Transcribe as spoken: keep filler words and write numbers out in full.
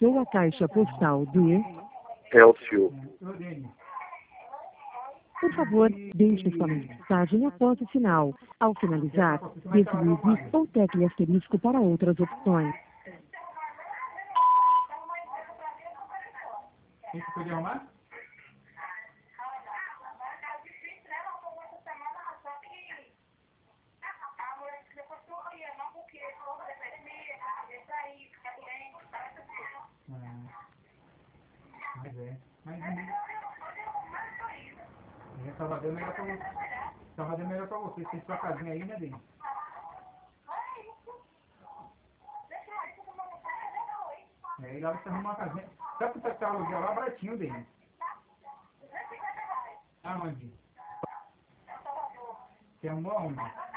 deixou a caixa postal de... Elcio. Por favor, deixe sua mensagem após o sinal. Ao finalizar, deslize ou tecle asterisco para outras opções. Quem que podia arrumar? Mas é, mas é. É, Salvador é melhor pra você. Salvador é melhor pra você. Você tem sua casinha aí, né, Deni? É, e lá você arruma uma casinha. Sabe quanto é que tá o aluguel lá? Baratinho, Deni. Aonde? Você arrumou aonde?